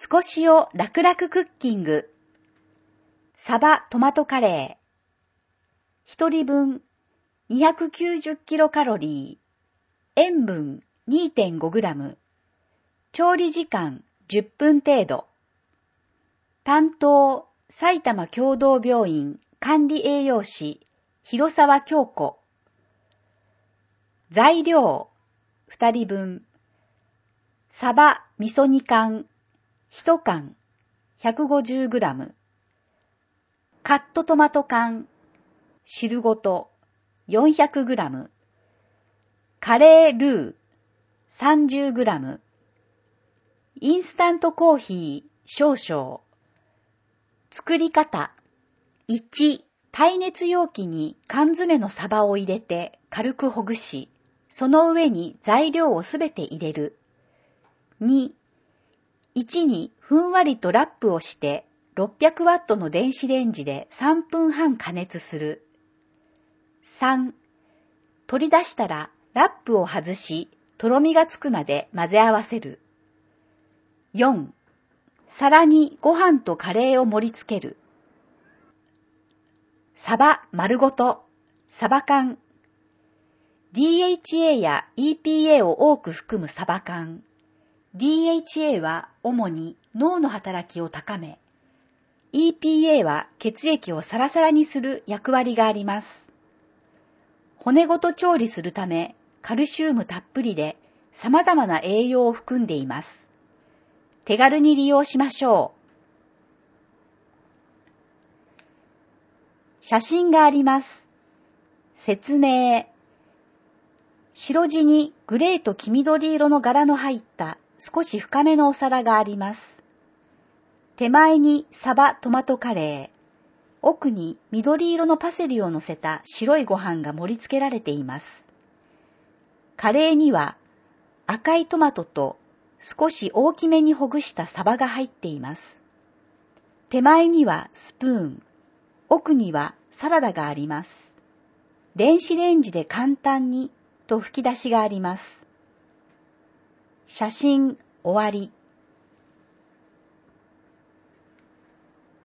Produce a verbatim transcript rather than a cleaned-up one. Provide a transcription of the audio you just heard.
少しを楽々クッキング。サバトマトカレー。一人分 にひゃくきゅうじゅうキロカロリー。塩分 にてんごグラム。調理時間じゅっぷん程度。担当、埼玉協同病院管理栄養士、広沢京子。材料、二人分。サバ味噌煮缶、一缶、ひゃくごじゅうグラム。カットトマト缶、汁ごと、よんひゃくグラム。カレールー、さんじゅうグラム。インスタントコーヒー、少々。作り方。いち、耐熱容器に缶詰のサバを入れて軽くほぐし、その上に材料をすべて入れる。に、いちにふんわりとラップをしてろっぴゃくワットの電子レンジでさんぷんはん加熱する。さん、取り出したらラップを外し、とろみがつくまで混ぜ合わせる。よん、皿にご飯とカレーを盛り付ける。サバ丸ごと、サバ缶。ディーエイチエー や イーピーエー を多く含むサバ缶。ディーエイチエー は主に脳の働きを高め、イーピーエー は血液をサラサラにする役割があります。骨ごと調理するため、カルシウムたっぷりで様々な栄養を含んでいます。手軽に利用しましょう。写真があります。説明。白地にグレーと黄緑色の柄の入った少し深めのお皿があります。手前にサバトマトカレー、奥に緑色のパセリを乗せた白いご飯が盛り付けられています。カレーには赤いトマトと少し大きめにほぐしたサバが入っています。手前にはスプーン、奥にはサラダがあります。電子レンジで簡単にと吹き出しがあります。写真終わり。